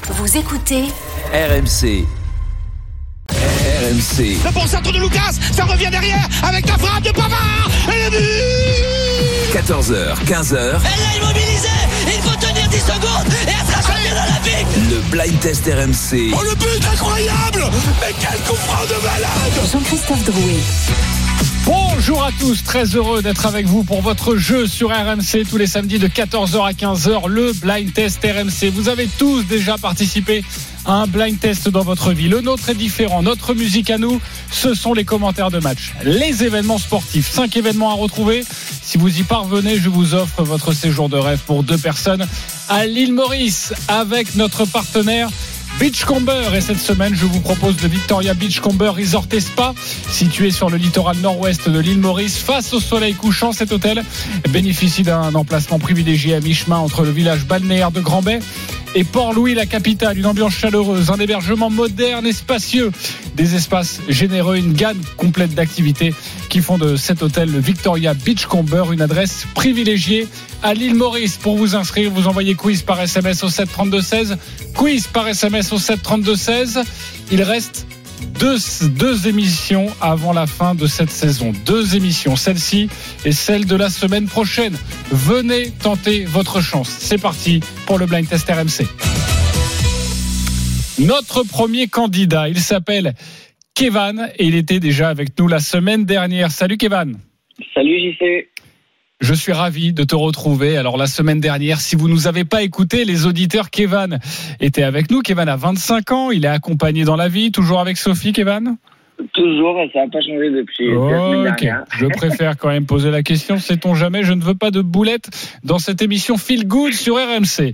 Vous écoutez RMC. RMC. Le bon centre de Lucas, ça revient derrière avec la frappe de Pavard et le but. 14h, 15h. Elle l'a immobilisé, il faut tenir 10 secondes et elle sera championne olympique. Le blind test RMC. Oh, le but incroyable. Mais quel coup franc de malade. Jean-Christophe Drouet. Bonjour à tous, très heureux d'être avec vous pour votre jeu sur RMC tous les samedis de 14h à 15h, le blind test RMC. Vous avez tous déjà participé à un blind test dans votre vie. Le nôtre est différent, notre musique à nous, ce sont les commentaires de match, les événements sportifs, 5 événements à retrouver. Si vous y parvenez, je vous offre votre séjour de rêve pour 2 personnes à l'île Maurice avec notre partenaire Beachcomber. Et cette semaine, je vous propose le Victoria Beachcomber Resort et Spa, situé sur le littoral nord-ouest de l'île Maurice, face au soleil couchant. Cet hôtel bénéficie d'un emplacement privilégié à mi-chemin entre le village balnéaire de Grand-Bay et Port-Louis, la capitale. Une ambiance chaleureuse, un hébergement moderne et spacieux, des espaces généreux, une gamme complète d'activités qui font de cet hôtel le Victoria Beachcomber une adresse privilégiée à l'île Maurice. Pour vous inscrire, vous envoyez quiz par SMS au 7 32 16. Quiz par SMS au 7 32 16. Il reste deux émissions avant la fin de cette saison. 2 émissions, celle-ci et celle de la semaine prochaine. Venez tenter votre chance. C'est parti pour le blind test RMC. Notre premier candidat, il s'appelle Kevan et il était déjà avec nous la semaine dernière. Salut Kevan. Salut JC. Je suis ravi de te retrouver. Alors la semaine dernière, si vous nous avez pas écouté, les auditeurs, Kevan était avec nous. Kevan a 25 ans, il est accompagné dans la vie, toujours avec Sophie, Kevan ? Toujours, ça n'a pas changé depuis la semaine dernière. Je préfère quand même poser la question, sait-on jamais, je ne veux pas de boulettes dans cette émission Feel Good sur RMC.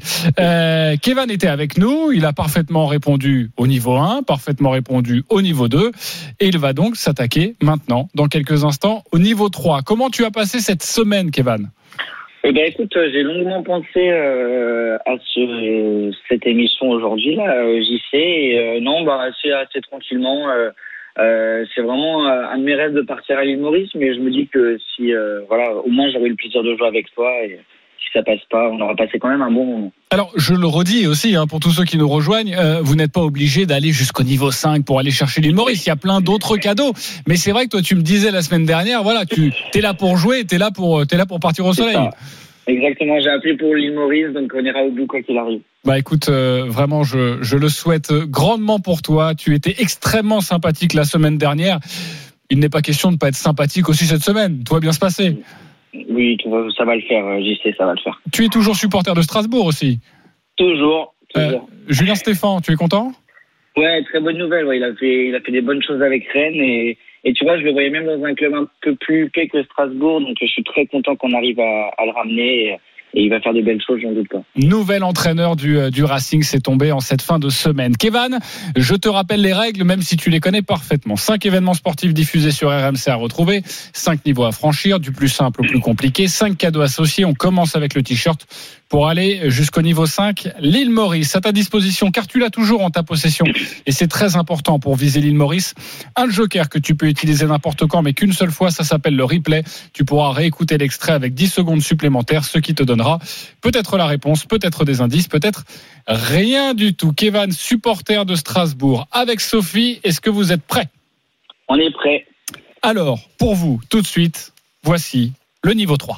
Kevan était avec nous, il a parfaitement répondu au niveau 1, parfaitement répondu au niveau 2, et il va donc s'attaquer maintenant, dans quelques instants, au niveau 3. Comment tu as passé cette semaine, Kevan ? Écoute, j'ai longuement pensé à cette émission aujourd'hui, là, JC, et assez tranquillement. C'est vraiment un de mes rêves de partir à l'île Maurice, mais je me dis que si au moins j'aurai le plaisir de jouer avec toi, et si ça passe pas, on aura passé quand même un bon moment. Alors je le redis aussi pour tous ceux qui nous rejoignent, vous n'êtes pas obligé d'aller jusqu'au niveau 5 pour aller chercher l'île Maurice, il y a plein d'autres cadeaux, mais c'est vrai que toi tu me disais la semaine dernière, voilà, tu es là pour jouer, t'es là pour partir au soleil. Exactement, j'ai appelé pour l'île Maurice, donc on ira au bout quoi qu'il arrive. Écoute, vraiment, je le souhaite grandement pour toi. Tu étais extrêmement sympathique la semaine dernière. Il n'est pas question de ne pas être sympathique aussi cette semaine. Tout va bien se passer. Oui, ça va le faire, JC, ça va le faire. Tu es toujours supporter de Strasbourg aussi. Toujours. Julien Stéphan, tu es content ? Ouais, très bonne nouvelle. Ouais, il a fait des bonnes choses avec Rennes et tu vois, je le voyais même dans un club un peu plus huppé que Strasbourg, donc je suis très content qu'on arrive à le ramener. Et il va faire des belles choses, j'en doute pas. Nouvel entraîneur du Racing s'est tombé en cette fin de semaine. Kevan, je te rappelle les règles, même si tu les connais parfaitement. 5 événements sportifs diffusés sur RMC à retrouver, 5 niveaux à franchir, du plus simple au plus compliqué, 5 cadeaux associés. On commence avec le t-shirt pour aller jusqu'au niveau 5. L'île Maurice, à ta disposition, car tu l'as toujours en ta possession. Et c'est très important pour viser l'île Maurice. Un joker que tu peux utiliser n'importe quand, mais qu'une seule fois, ça s'appelle le replay. Tu pourras réécouter l'extrait avec 10 secondes supplémentaires, ce qui te donnera peut-être la réponse, peut-être des indices, peut-être rien du tout. Kevan, supporter de Strasbourg, avec Sophie, est-ce que vous êtes prêts ? On est prêts. Alors, pour vous, tout de suite, voici le niveau 3.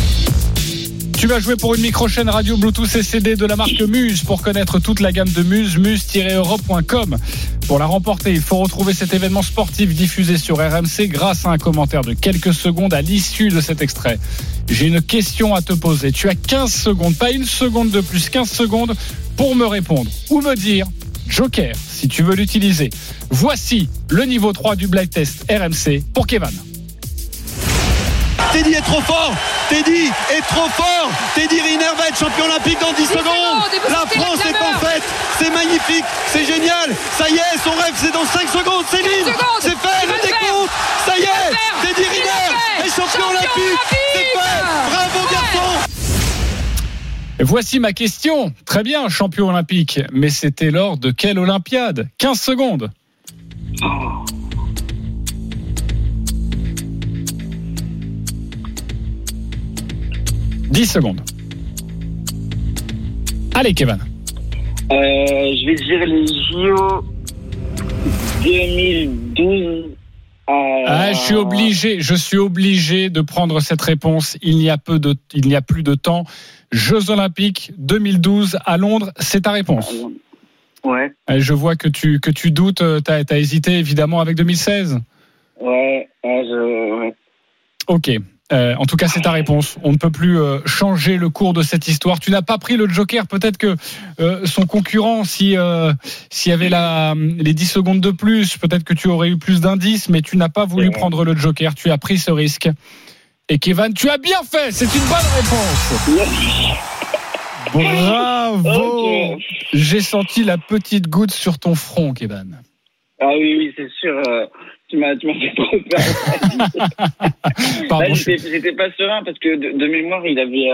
Tu vas jouer pour une micro-chaîne radio Bluetooth et CD de la marque Muse. Pour connaître toute la gamme de Muse, muse-europe.com. Pour la remporter, il faut retrouver cet événement sportif diffusé sur RMC grâce à un commentaire de quelques secondes à l'issue de cet extrait. J'ai une question à te poser. Tu as 15 secondes, pas une seconde de plus, 15 secondes pour me répondre ou me dire joker si tu veux l'utiliser. Voici le niveau 3 du blind test RMC pour Kevan. Teddy est trop fort. Teddy est trop fort. Teddy Riner va être champion olympique dans 10 secondes. La France est en fête. C'est magnifique. C'est génial. Ça y est, son rêve, c'est dans 5 secondes. Céline, c'est fait. Le décompte. Ça y est. Teddy Riner est champion olympique. C'est fait. Bravo, garçon. Voici ma question. Très bien, champion olympique. Mais c'était lors de quelle Olympiade ? 15 secondes. 10 secondes. Allez, Kevan. Je vais dire les JO 2012. Je suis obligé de prendre cette réponse. Il n'y a plus de temps. Jeux Olympiques 2012 à Londres, c'est ta réponse. Ouais. Je vois que tu doutes. T'as hésité évidemment avec 2016. Ouais. Ok. En tout cas, c'est ta réponse. On ne peut plus changer le cours de cette histoire. Tu n'as pas pris le joker. Peut-être que son concurrent, s'il y avait les 10 secondes de plus, peut-être que tu aurais eu plus d'indices, mais tu n'as pas voulu prendre le joker. Tu as pris ce risque. Et Kevin, tu as bien fait. C'est une bonne réponse. Bravo. Okay. J'ai senti la petite goutte sur ton front, Kevin. Ah oui, c'est sûr. Tu m'as fait trop peur. Pardon, j'étais pas serein parce que de mémoire, il avait.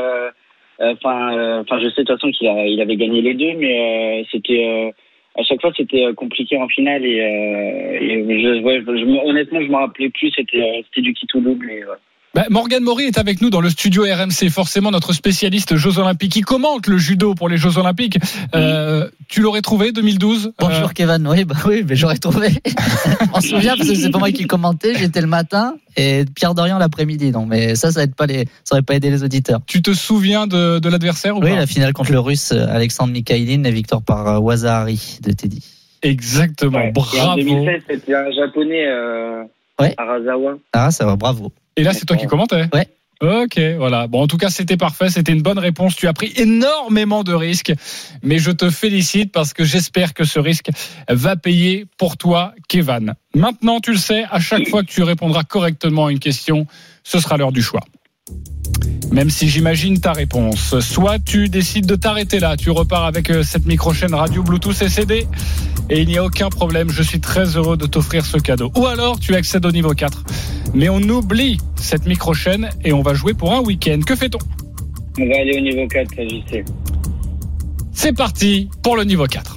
Je sais de toute façon qu'il avait gagné les deux, mais c'était à chaque fois c'était compliqué en finale honnêtement, je me rappelais plus. C'était du qui tout double. Morgane Maury est avec nous dans le studio RMC, forcément notre spécialiste Jeux Olympiques. Il commente le judo pour les Jeux Olympiques. Tu l'aurais trouvé 2012 ? Bonjour Kevin, oui, mais j'aurais trouvé. On se souvient parce que c'est pas moi qui commentais, j'étais le matin et Pierre Dorian l'après-midi. Non, mais ça aurait pas aidé les auditeurs. Tu te souviens de l'adversaire ou pas ? Oui, la finale contre le Russe Alexandre Mikhaïline et victoire par Wazahari de Teddy. Exactement, ouais. Bravo. Et en 2016, c'était un japonais Arazawa. Ah, ça va, bravo. Et là, c'est toi qui commentais ? Ouais. Ok, voilà. Bon, en tout cas, c'était parfait. C'était une bonne réponse. Tu as pris énormément de risques, mais je te félicite parce que j'espère que ce risque va payer pour toi, Kevin. Maintenant, tu le sais, à chaque fois que tu répondras correctement à une question, ce sera l'heure du choix. Même si j'imagine ta réponse. Soit tu décides de t'arrêter là, tu repars avec cette micro-chaîne radio Bluetooth et CD, et il n'y a aucun problème, je suis très heureux de t'offrir ce cadeau. Ou alors tu accèdes au niveau 4. Mais on oublie cette micro-chaîne et on va jouer pour un week-end. Que fait-on ? On va aller au niveau 4, ça j'y sais. C'est parti pour le niveau 4.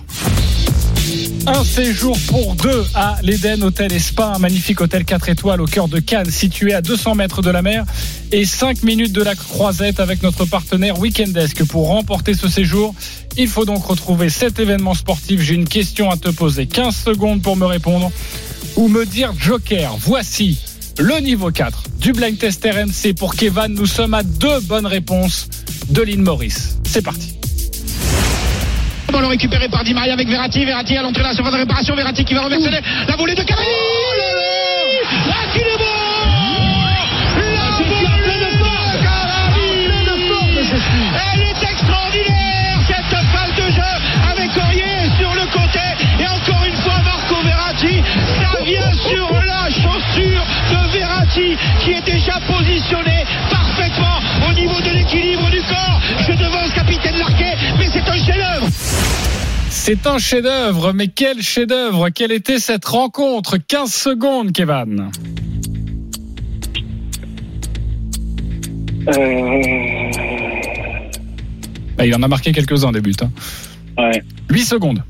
Un séjour pour deux à l'Eden Hôtel et Spa, un magnifique hôtel 4 étoiles au cœur de Cannes, situé à 200 mètres de la mer et 5 minutes de la Croisette avec notre partenaire Weekendesk. Pour remporter ce séjour, il faut donc retrouver cet événement sportif. J'ai une question à te poser. 15 secondes pour me répondre ou me dire joker. Voici le niveau 4 du Blind Test RMC pour Kevin. Nous sommes à 2 bonnes réponses de Lynn Morris. C'est parti. Ballon récupéré par Di Maria avec Verratti à l'entrée de la surface de réparation. Verratti qui va reverser la volée de Cavani. Ah, qu'il est bon! La volée de Cavani! Elle est extraordinaire, cette balle de jeu avec Aurier sur le côté. Et encore une fois, Marco Verratti. Ça vient sur la chaussure de Verratti qui est déjà positionné parfaitement au niveau de l'équilibre du corps. Je devance capitaine Larquet, mais c'est un chef-d'œuvre. C'est un chef-d'œuvre, mais quel chef-d'œuvre! Quelle était cette rencontre? 15 secondes, Kevin. Il en a marqué quelques-uns des buts. Ouais. 8 secondes.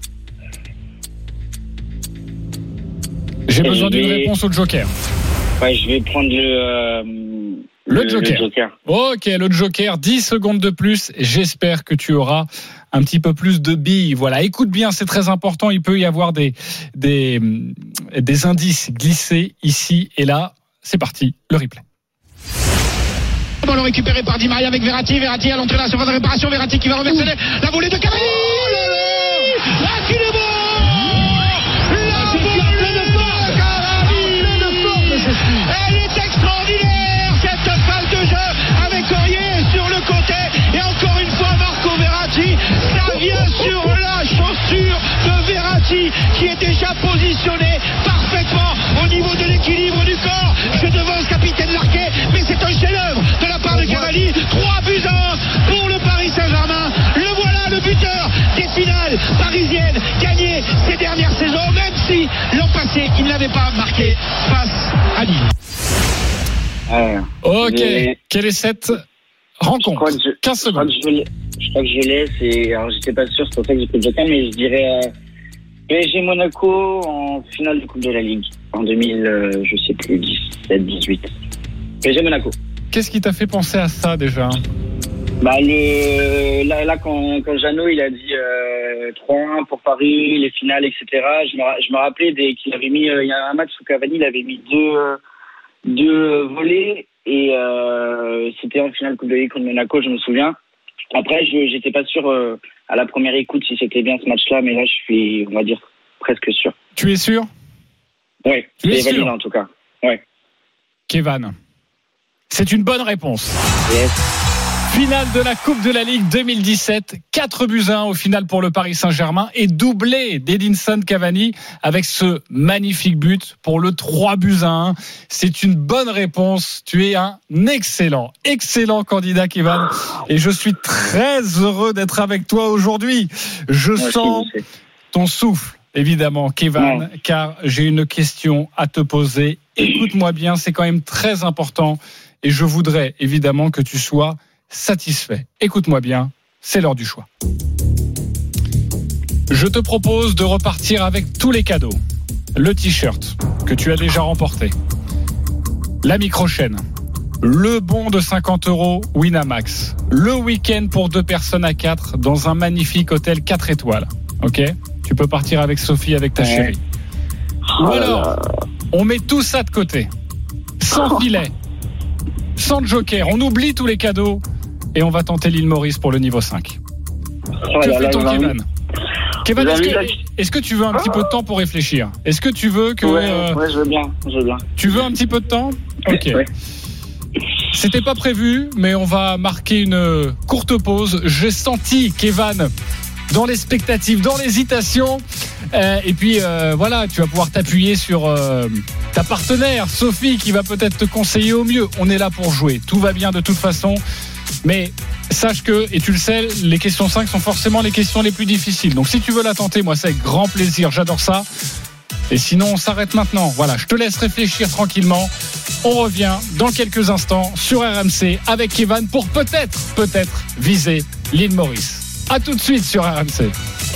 J'ai besoin d'une réponse au joker. Ouais, je vais prendre le joker. Ok, le joker, 10 secondes de plus. J'espère que tu auras un petit peu plus de billes. Voilà, écoute bien, c'est très important. Il peut y avoir des indices glissés ici et là. C'est parti, le replay. Ballon récupéré par Di Maria avec Verratti à l'entrée de la surface de réparation. Verratti qui va reverser la volée de Cavani. Ah, qu'il est bon! Elle est extraordinaire, cette balle de jeu avec Aurier sur le côté. Et encore une fois, Marco Verratti. Ça vient sur la chaussure de Verratti qui est déjà positionné parfaitement au niveau de l'équilibre du corps. Je devance capitaine Larquet, mais c'est un chef-d'œuvre de la part de Cavani. 3-1 pour le Paris Saint-Germain. Le voilà, le buteur des finales parisiennes gagnées ces dernières saisons, même si l'an passé il n'avait pas marqué face à Lille. Ok, quelle est cette rencontre? 15 secondes. Je crois que je l'ai. Alors j'étais pas sûr, c'est pour ça que j'ai pris le joker, mais je dirais PSG Monaco en finale de Coupe de la Ligue en 2000, je sais plus, 17, 18. PSG Monaco. Qu'est-ce qui t'a fait penser à ça déjà? Là, quand Jeannot il a dit 3-1 pour Paris, les finales, etc. Je me rappelais qu'il avait mis, il y a un match où Cavani il avait mis deux volets et c'était en finale Coupe de Ligue contre Monaco, je me souviens. Après, j'étais pas sûr à la première écoute si c'était bien ce match-là, mais là, je suis, on va dire, presque sûr. Tu es sûr? Oui, tu es valide sûr en tout cas. Ouais. Kévan, c'est une bonne réponse. Yes. Finale de la Coupe de la Ligue 2017, 4-1 au final pour le Paris Saint-Germain et doublé d'Edinson Cavani avec ce magnifique but pour le 3-1. C'est une bonne réponse. Tu es un excellent candidat, Kévan. Et je suis très heureux d'être avec toi aujourd'hui. Je sens ton souffle, évidemment, Kévan, car j'ai une question à te poser. Écoute-moi bien, c'est quand même très important et je voudrais évidemment que tu sois satisfait. Écoute-moi bien, c'est l'heure du choix. Je te propose de repartir avec tous les cadeaux. Le t-shirt que tu as déjà remporté, la micro-chaîne, le bon de 50 € Winamax, le week-end pour 2 personnes à 4 dans un magnifique hôtel 4 étoiles. Ok ? Tu peux partir avec Sophie, avec ta chérie. Ou alors, on met tout ça de côté. Sans filet, sans joker, on oublie tous les cadeaux et on va tenter l'île Maurice pour le niveau 5. Que fait-on, Kévan ? Kévan, est-ce que tu veux un petit peu de temps pour réfléchir ? Est-ce que tu veux que... Ouais, je veux bien. Tu veux un petit peu de temps ? Ok. Ouais. C'était pas prévu, mais on va marquer une courte pause. J'ai senti Kévan dans l'expectative, dans l'hésitation. Et puis voilà, tu vas pouvoir t'appuyer sur ta partenaire, Sophie, qui va peut-être te conseiller au mieux. On est là pour jouer. Tout va bien de toute façon. Mais sache que, et tu le sais, les questions 5 sont forcément les questions les plus difficiles. Donc si tu veux la tenter, moi c'est avec grand plaisir, j'adore ça. Et sinon on s'arrête maintenant. Voilà, je te laisse réfléchir tranquillement. On revient dans quelques instants sur RMC avec Kévan pour peut-être viser l'île Maurice. A tout de suite sur RMC.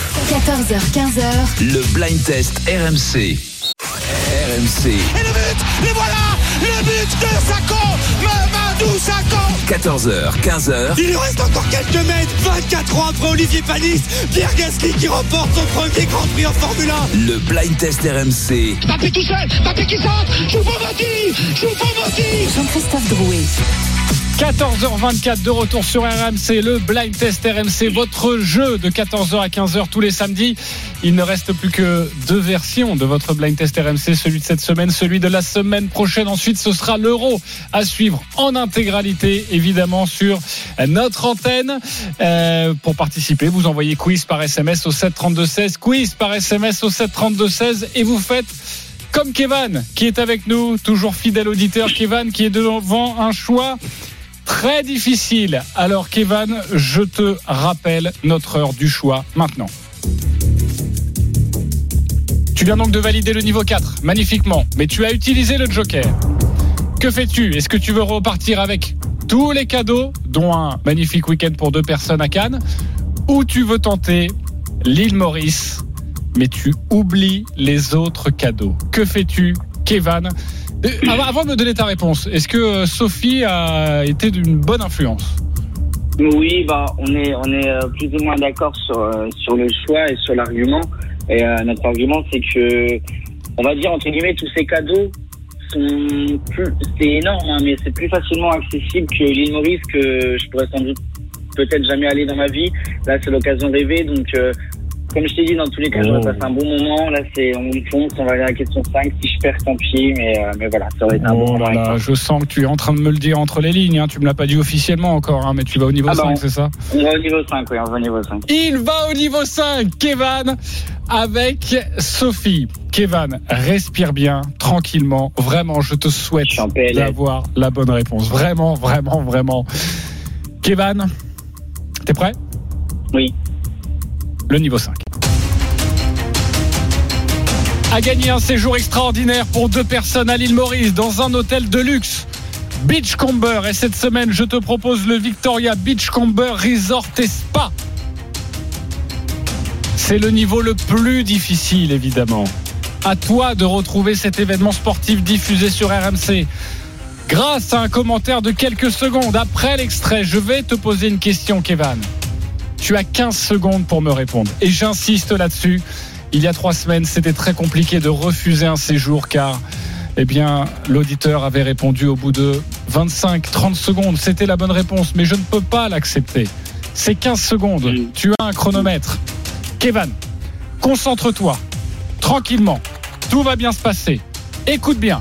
14h-15h. Le blind test RMC. RMC. Et le but, le voilà, le but de Sakho, Mamadou Sakho. 14h, 15h. Il lui reste encore quelques mètres, 24 ans après Olivier Panis, Pierre Gasly qui remporte son premier Grand Prix en Formule 1. Le blind test RMC. Mbappé tout seul, Mbappé qui centre, Choupo-Moting. Jean-Christophe Drouet. 14h24 de retour sur RMC, le blind test RMC, votre jeu de 14h à 15h tous les samedis. Il ne reste plus que 2 versions de votre blind test RMC, celui de cette semaine, celui de la semaine prochaine. Ensuite, ce sera l'Euro à suivre en intégralité, évidemment, sur notre antenne. Pour participer, vous envoyez quiz par SMS au 732-16, quiz par SMS au 732-16 et vous faites comme Kévan qui est avec nous, toujours fidèle auditeur. Kévan qui est devant un choix très difficile. Alors Kévan, je te rappelle notre heure du choix maintenant. Tu viens donc de valider le niveau 4, magnifiquement, mais tu as utilisé le joker. Que fais-tu ? Est-ce que tu veux repartir avec tous les cadeaux, dont un magnifique week-end pour 2 personnes à Cannes, ou tu veux tenter l'île Maurice, mais tu oublies les autres cadeaux ? Que fais-tu, Kévan ? Avant de me donner ta réponse, est-ce que Sophie a été d'une bonne influence ? Oui, on est plus ou moins d'accord sur le choix et sur l'argument. Et notre argument, c'est que, on va dire entre guillemets, tous ces cadeaux c'est énorme, hein, mais c'est plus facilement accessible que l'île Maurice, que je pourrais sans doute peut-être jamais aller dans ma vie. Là, c'est l'occasion de rêver, donc. Comme je t'ai dit, dans tous les cas, je vais passer un bon moment. Là, on fonce, on va aller à la question 5. Si je perds, tant pis. Mais voilà, ça aurait été un bon moment. Là, je sens que tu es en train de me le dire entre les lignes. Hein. Tu me l'as pas dit officiellement encore, hein, mais tu vas au niveau 5, c'est ça ? On va au niveau 5, oui, on va au niveau 5. Il va au niveau 5, Kévan, avec Sophie. Kévan, respire bien, tranquillement. Vraiment, je te souhaite d'avoir la bonne réponse. Vraiment, vraiment, vraiment. Kévan, t'es prêt ? Oui. Le niveau 5. A gagné un séjour extraordinaire pour 2 personnes à l'île Maurice dans un hôtel de luxe, Beachcomber. Et cette semaine, je te propose le Victoria Beachcomber Resort et Spa. C'est le niveau le plus difficile, évidemment. À toi de retrouver cet événement sportif diffusé sur RMC. Grâce à un commentaire de quelques secondes après l'extrait, je vais te poser une question, Kevin. Tu as 15 secondes pour me répondre. Et j'insiste là-dessus. Il y a 3 semaines, c'était très compliqué de refuser un séjour car l'auditeur avait répondu au bout de 25-30 secondes. C'était la bonne réponse, mais je ne peux pas l'accepter. C'est 15 secondes. Tu as un chronomètre. Kevin, concentre-toi. Tranquillement. Tout va bien se passer. Écoute bien.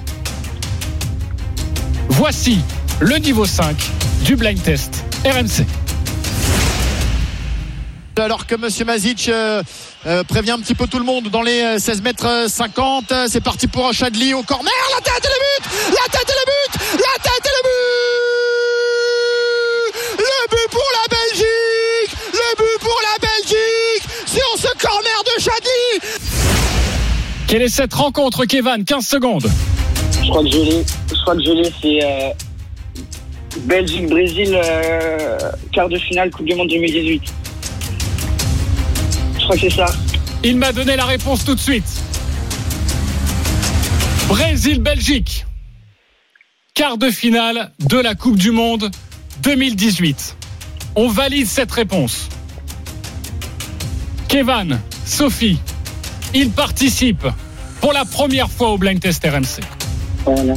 Voici le niveau 5 du blind test RMC. Alors que Monsieur Mazic prévient un petit peu tout le monde dans les 16 mètres 50. C'est parti pour Chadli au corner. La tête et le but. La tête et le but. La tête et le but. Le but pour la Belgique. Le but pour la Belgique sur ce corner de Chadli. Quelle est cette rencontre, Kevin? 15 secondes. Je crois que je l'ai. C'est Belgique-Brésil, quart de finale Coupe du Monde 2018. Je crois que c'est ça. Il m'a donné la réponse tout de suite. Brésil-Belgique. Quart de finale de la Coupe du Monde 2018. On valide cette réponse. Kevin, Sophie, ils participent pour la première fois au Blind Test RMC. Voilà.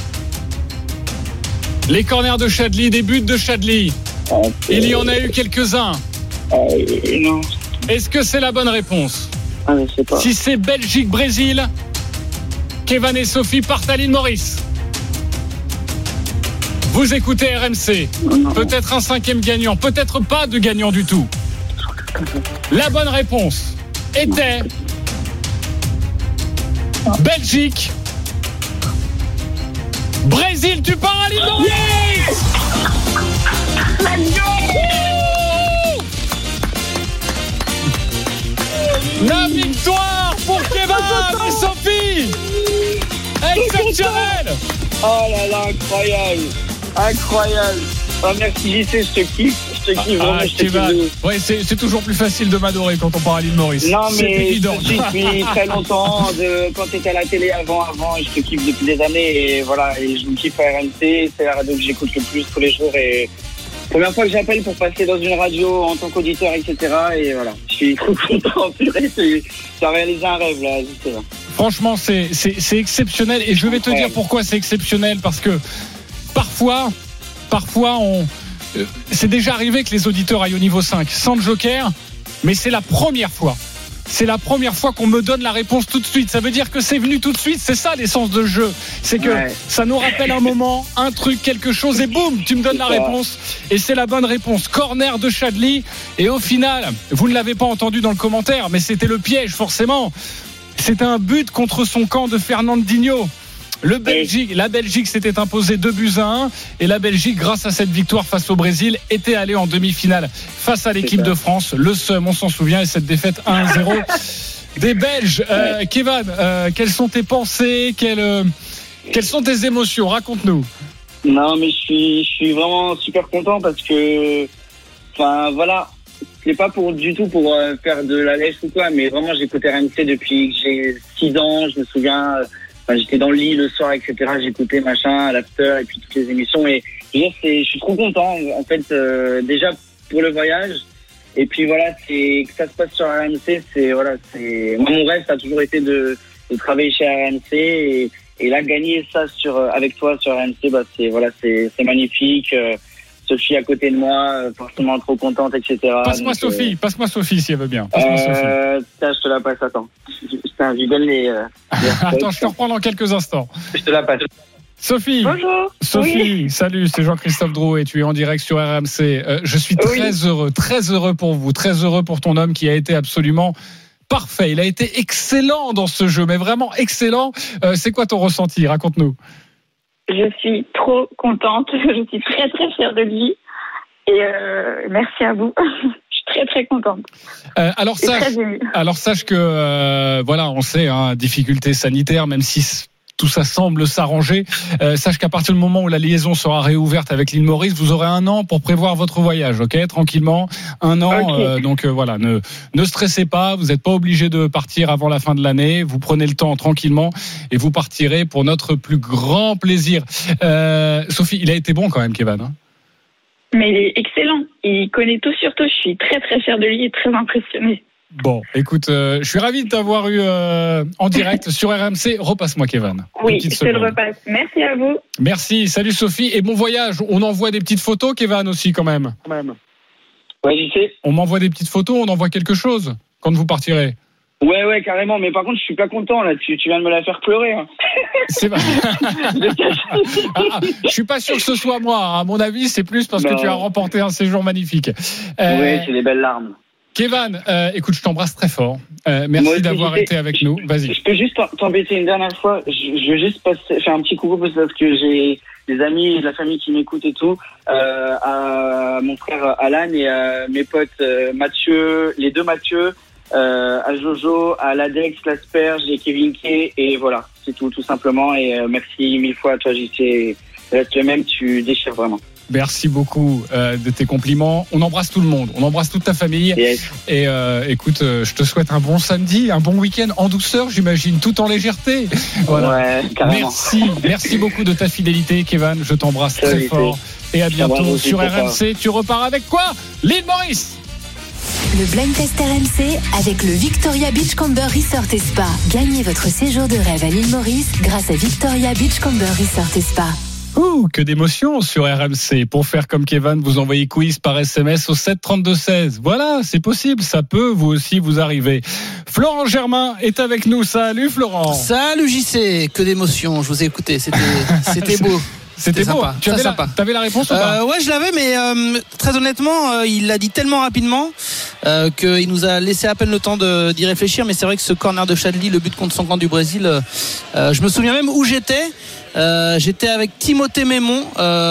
Les corners de Chadli, des buts de Chadli. Il y en a eu quelques-uns. Non. Est-ce que c'est la bonne réponse? Je sais pas. Si c'est Belgique-Brésil, Kevin et Sophie partent à l'île Maurice. Vous écoutez RMC. Non. Peut-être un 5e gagnant, peut-être pas de gagnant du tout. La bonne réponse était Belgique. Brésil, tu pars à l'île Maurice. La victoire pour Kevin et Sophie. Exceptionnel. Oh là là, incroyable. Oh, merci JC, je te kiffe vraiment, je te kiffe. Ouais, c'est toujours plus facile de m'adorer quand on part à l'île Maurice. Non, c'est mais évident. je te kiffe depuis très longtemps, quand t'étais à la télé avant, je te kiffe depuis des années et voilà, et je me kiffe à RMC, c'est la radio que j'écoute le plus tous les jours et première fois que j'appelle pour passer dans une radio en tant qu'auditeur, etc. Et voilà, je suis trop content, purée, ça a réalisé un rêve là, juste là. Franchement, c'est exceptionnel et je vais te dire pourquoi c'est exceptionnel, parce que parfois c'est déjà arrivé que les auditeurs aillent au niveau 5 sans le joker, mais c'est la première fois. C'est la première fois qu'on me donne la réponse tout de suite. Ça veut dire que c'est venu tout de suite. C'est ça l'essence de jeu. C'est que ça nous rappelle un moment, un truc, quelque chose, et boum, tu me donnes la réponse. Et c'est la bonne réponse. Corner de Chadli. Et au final, vous ne l'avez pas entendu dans le commentaire, mais c'était le piège, forcément. C'était un but contre son camp de Fernandinho. La Belgique s'était imposée 2-1 et la Belgique, grâce à cette victoire face au Brésil, était allée en demi-finale face à l'équipe de France. Le seum, on s'en souvient, et cette défaite 1-0 des Belges. Kevin, quelles sont tes pensées, quelles sont tes émotions? Raconte-nous. Non, mais je suis vraiment super content parce que, enfin voilà, c'est pas du tout pour faire de la lèche ou quoi, mais vraiment j'écoute RMC depuis que j'ai 6 ans, je me souviens. J'étais dans le lit le soir, etc. J'écoutais à l'after et puis toutes les émissions. Et je suis trop content, en fait, déjà pour le voyage. Et puis voilà, que ça se passe sur RMC. Moi, mon rêve, ça a toujours été de travailler chez RMC. Et là, gagner ça avec toi sur RMC, c'est magnifique. Sophie à côté de moi, forcément trop contente, etc. Passe-moi Sophie si elle veut bien. Je te la passe, attends. Putain, je donne les... Attends, je te reprends dans quelques instants. Je te la passe. Sophie. Bonjour. Sophie, oui. Salut, c'est Jean-Christophe Drouet, tu es en direct sur RMC. Je suis très heureux pour vous, très heureux pour ton homme qui a été absolument parfait. Il a été excellent dans ce jeu, mais vraiment excellent. C'est quoi ton ressenti? Raconte-nous. Je suis trop contente, je suis très très fière de lui et merci à vous. Je suis très très contente. Alors sache que on sait, difficultés sanitaires, même si tout ça semble s'arranger. Sache qu'à partir du moment où la liaison sera réouverte avec l'île Maurice, vous aurez 1 an pour prévoir votre voyage, ok, tranquillement, 1 an. Okay. Donc voilà, ne stressez pas, vous n'êtes pas obligé de partir avant la fin de l'année. Vous prenez le temps tranquillement et vous partirez pour notre plus grand plaisir. Sophie, il a été bon quand même, Kevin. Hein, mais il est excellent. Il connaît tout sur tout. Je suis très très fière de lui et très impressionnée. Bon, écoute, je suis ravi de t'avoir eu en direct sur RMC. Repasse-moi, Kevin. Oui, je te le repasse. Merci à vous. Merci, salut Sophie. Et bon voyage. On envoie des petites photos, Kevin, aussi, quand même. Ouais, j'y sais. On m'envoie des petites photos, on envoie quelque chose quand vous partirez. Ouais, carrément. Mais par contre, je suis pas content, là. Tu viens de me la faire pleurer. Hein. C'est vrai. Je suis pas sûr que ce soit moi. À mon avis, c'est plus parce que tu as remporté un séjour magnifique. Oui, c'est des belles larmes. Kevin, écoute, je t'embrasse très fort. Merci d'avoir été avec nous. Vas-y. Je peux juste t'embêter une dernière fois. Je veux juste faire un petit coucou parce que j'ai des amis et de la famille qui m'écoutent et tout. À mon frère Alan et à mes potes Mathieu, les 2 Mathieu, à Jojo, à l'Adex, l'Asperge et Kevin Kay. Et voilà, c'est tout simplement. Et merci 1000 fois à toi, JC. Reste le même, tu déchires vraiment. Merci beaucoup de tes compliments. On embrasse tout le monde, on embrasse toute ta famille. Yes. Et écoute, je te souhaite un bon samedi, un bon week-end en douceur, j'imagine, tout en légèreté. Voilà. Ouais, carrément. Merci beaucoup de ta fidélité, Kevin. Je t'embrasse très fort. Et à bientôt sur RMC. Tu repars avec quoi? L'île Maurice. Le Blind Test RMC avec le Victoria Beachcomber Resort et Spa. Gagnez votre séjour de rêve à l'île Maurice grâce à Victoria Beachcomber Resort et Spa. Que d'émotions sur RMC. Pour faire comme Kevin, vous envoyez quiz par SMS au 7 32 16. Voilà, c'est possible, ça peut vous aussi vous arriver. Florent Germain est avec nous. Salut Florent. Salut JC, que d'émotions. Je vous ai écouté, c'était beau. C'était beau. Sympa. Tu avais la réponse ou pas? Ouais, je l'avais, mais très honnêtement, il l'a dit tellement rapidement qu'il nous a laissé à peine le temps d'y réfléchir. Mais c'est vrai que ce corner de Chadli, le but contre son camp du Brésil, je me souviens même où j'étais. J'étais avec Timothée Mémon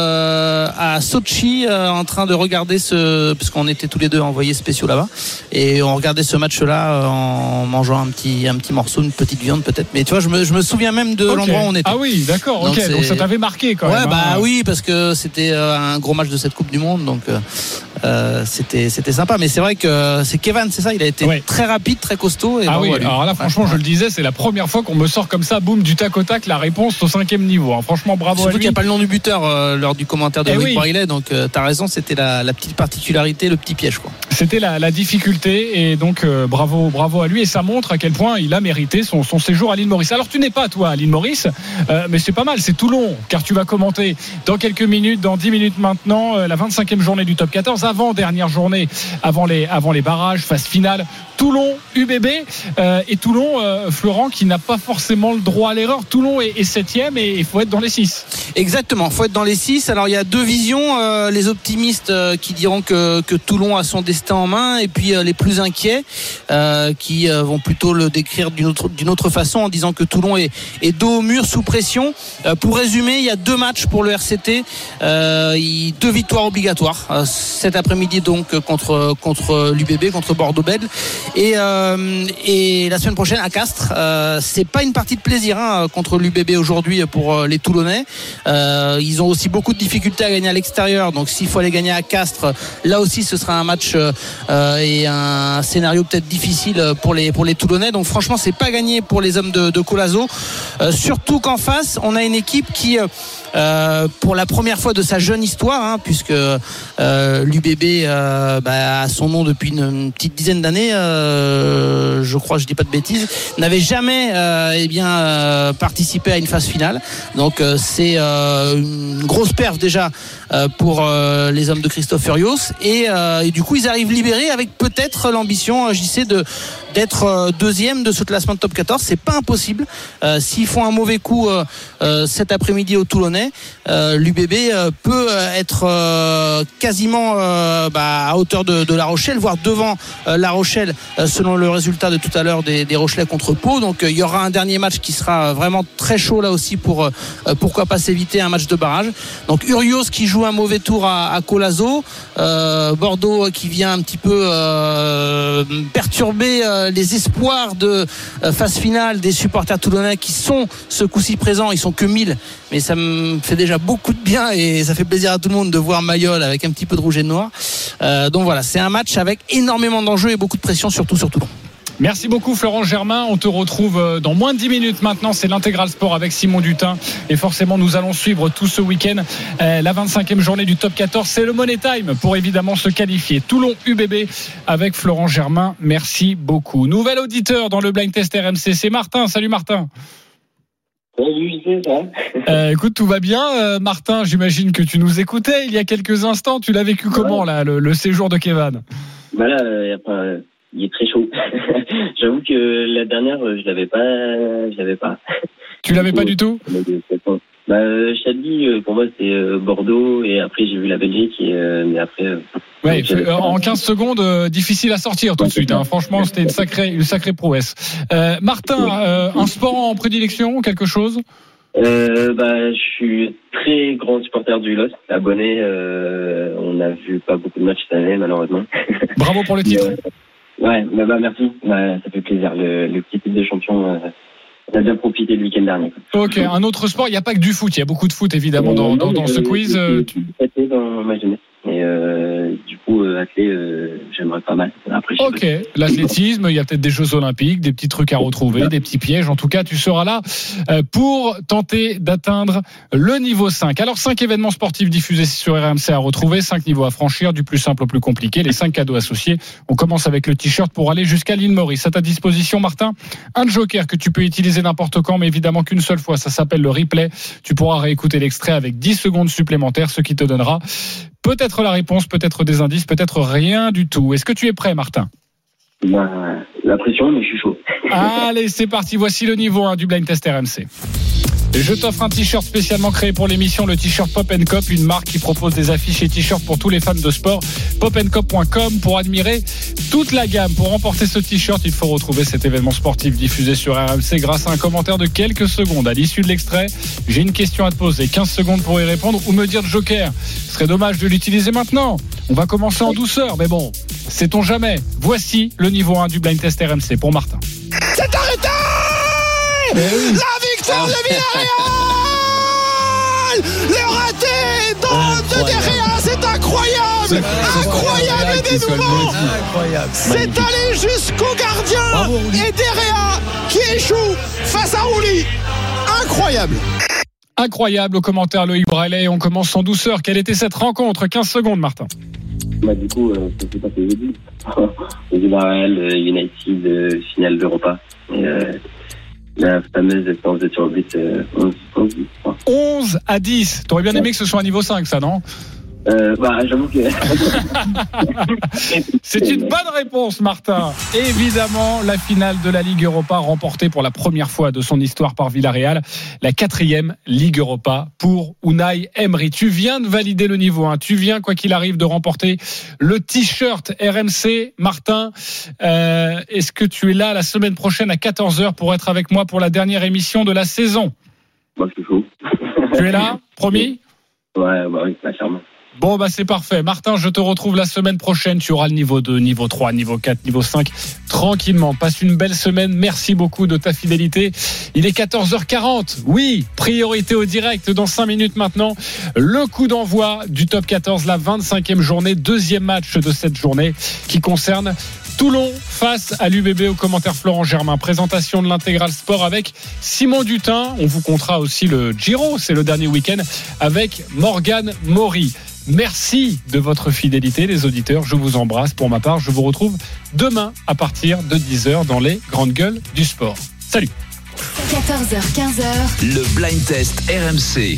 à Sochi en train de regarder parce qu'on était tous les deux envoyés spéciaux là-bas et on regardait ce match-là en mangeant un petit morceau, une petite viande peut-être, mais tu vois, je me souviens même de l'endroit où on était. Ah oui, d'accord. Donc ça t'avait marqué quand même. Ouais, bah oui, parce que c'était un gros match de cette Coupe du Monde, donc c'était sympa. Mais c'est vrai que c'est Kevin, c'est ça, il a été très rapide, très costaud. Et oui, alors là franchement, je le disais, c'est la première fois qu'on me sort comme ça, boum, du tac au tac, la réponse au 5e niveau. Franchement, bravo. Surtout à lui. qu'il n'y a pas le nom du buteur lors du commentaire de Loïc Braillet, donc t'as raison, c'était la petite particularité, le petit piège, quoi. C'était la difficulté, et donc bravo à lui, et ça montre à quel point il a mérité son séjour à l'île Maurice. Alors tu n'es pas toi à l'île Maurice, mais c'est pas mal, c'est Toulon, car tu vas commenter dans quelques minutes, dans 10 minutes maintenant, la 25e journée du top 14, avant-dernière journée, avant les barrages, phase finale, Toulon, UBB, et Toulon, Florent, qui n'a pas forcément le droit à l'erreur. Toulon est 7e et il faut être dans les 6. Exactement, il faut être dans les 6. Alors il y a 2 visions, les optimistes qui diront que Toulon a son destin en main, et puis les plus inquiets qui vont plutôt le décrire d'une autre façon en disant que Toulon est dos au mur, sous pression. Pour résumer, il y a 2 matchs pour le RCT, 2 victoires obligatoires cet après-midi, donc contre l'UBB, contre Bordeaux-Bègles, et la semaine prochaine à Castres. C'est pas une partie de plaisir contre l'UBB aujourd'hui pour les Toulonnais. Ils ont aussi beaucoup de difficultés à gagner à l'extérieur, donc s'il faut aller gagner à Castres, là aussi ce sera un match et un scénario peut-être difficile pour les Toulonnais. Donc franchement, c'est pas gagné pour les hommes de Collazo, surtout qu'en face on a une équipe qui pour la première fois de sa jeune histoire, puisque l'UBB a son nom depuis une petite dizaine d'années, je crois, je dis pas de bêtises, n'avait jamais participé à une phase finale. Donc c'est une grosse perf déjà pour les hommes de Christophe Furios, et du coup ils arrivent libérés avec peut-être l'ambition, JC, d'être deuxième de ce classement de top 14. C'est pas impossible. S'ils font un mauvais coup cet après-midi au Toulonnais, l'UBB peut être quasiment à hauteur de La Rochelle, voire devant La Rochelle, selon le résultat de tout à l'heure des Rochelais contre Pau. Donc il y aura un dernier match qui sera vraiment très chaud là aussi pour pourquoi pas s'éviter un match de barrage. Donc Urios qui joue un mauvais tour à Collazo, Bordeaux qui vient un petit peu perturber les espoirs de phase finale des supporters toulonnais qui sont ce coup-ci présents. Ils sont que 1000, mais ça me fait déjà beaucoup de bien et ça fait plaisir à tout le monde de voir Mayol avec un petit peu de rouge et de noir. Donc voilà, c'est un match avec énormément d'enjeux et beaucoup de pression, surtout sur Toulon. Merci beaucoup Florent Germain, on te retrouve dans moins de 10 minutes maintenant, c'est l'Intégral Sport avec Simon Dutin et forcément nous allons suivre tout ce week-end la 25e journée du Top 14, c'est le Money Time pour évidemment se qualifier. Toulon UBB avec Florent Germain, merci beaucoup. Nouvel auditeur dans le Blind Test RMC, c'est Martin, salut Martin. Salut, c'est ça. Écoute, tout va bien Martin, j'imagine que tu nous écoutais il y a quelques instants, tu l'as vécu comment là, le séjour de Kevan? Bah là, il est très chaud. J'avoue que la dernière, je l'avais pas. Tu l'avais pas du tout? Chadli, pour moi, c'est Bordeaux et après j'ai vu la Belgique mais après. Ouais, en 15 secondes, difficile à sortir tout de suite. Hein. Franchement, c'était une sacrée prouesse. Martin, un sport en prédilection, quelque chose? Je suis très grand supporter du LOSC, abonné. On a vu pas beaucoup de matchs cette année, malheureusement. Bravo pour le titre. Merci. Ça fait plaisir. Le petit titre de champion. On a bien profité le week-end dernier. Ok, un autre sport, il n'y a pas que du foot, il y a beaucoup de foot évidemment dans ce quiz. Dans ma jeunesse. Et du coup, j'aimerais pas mal. Après, ok, l'athlétisme, il y a peut-être des Jeux Olympiques, des petits trucs à retrouver, des petits pièges. En tout cas, tu seras là pour tenter d'atteindre le niveau 5. Alors, 5 événements sportifs diffusés sur RMC à retrouver, 5 niveaux à franchir, du plus simple au plus compliqué, les 5 cadeaux associés. On commence avec le t-shirt pour aller jusqu'à l'île Maurice. À ta disposition, Martin, un joker que tu peux utiliser n'importe quand, mais évidemment qu'une seule fois. Ça s'appelle le replay. Tu pourras réécouter l'extrait avec 10 secondes supplémentaires, ce qui te donnera peut-être la réponse, peut-être des indices, peut-être rien du tout. Est-ce que tu es prêt, Martin? La pression, mais je suis chaud. Allez, c'est parti. Voici le niveau 1 du Blind Test RMC. Je t'offre un t-shirt spécialement créé pour l'émission, le t-shirt Pop & Cop, une marque qui propose des affiches et t-shirts pour tous les fans de sport. popandcop.com pour admirer toute la gamme. Pour remporter ce t-shirt, il faut retrouver cet événement sportif diffusé sur RMC grâce à un commentaire de quelques secondes. À l'issue de l'extrait, j'ai une question à te poser, 15 secondes pour y répondre ou me dire joker. Ce serait dommage de l'utiliser maintenant. On va commencer en douceur, mais bon, sait-on jamais. Voici le niveau 1 du Blind Test RMC pour Martin. C'est arrêté! La victoire de Villarreal! Le raté de De Gea, c'est incroyable! Incroyable et dénouement! C'est allé jusqu'au gardien et De Gea qui échoue face à Rouli. Incroyable! Incroyable, au commentaire Loïc Braillet. On commence en douceur. Quelle était cette rencontre? 15 secondes, Martin. Du coup, ça s'est passé jeudi. Villarreal, United, finale d'Europa. Et la fameuse séance de tir au but 11 à 10. T'aurais bien aimé que ce soit un niveau 5, ça, non? J'avoue que c'est une bonne réponse, Martin. Évidemment, la finale de la Ligue Europa remportée pour la première fois de son histoire par Villarreal, la 4e Ligue Europa pour Unai Emery. Tu viens de valider le niveau 1. Tu viens, quoi qu'il arrive, de remporter le t-shirt RMC. Martin, est-ce que tu es là la semaine prochaine à 14h pour être avec moi pour la dernière émission de la saison? C'est chaud. Tu es là, promis? Oui, clairement. Bon, c'est parfait. Martin, je te retrouve la semaine prochaine. Tu auras le niveau 2, niveau 3, niveau 4, niveau 5. Tranquillement. Passe une belle semaine. Merci beaucoup de ta fidélité. Il est 14h40. Oui, priorité au direct dans 5 minutes maintenant. Le coup d'envoi du Top 14, la 25e journée. Deuxième match de cette journée qui concerne Toulon face à l'UBB. Au commentaire Florent Germain. Présentation de l'Intégral Sport avec Simon Dutin. On vous comptera aussi le Giro. C'est le dernier week-end avec Morgane Maury. Merci de votre fidélité, les auditeurs. Je vous embrasse. Pour ma part, je vous retrouve demain à partir de 10h dans les grandes gueules du sport. Salut. 14h, 15h. Le Blind Test RMC.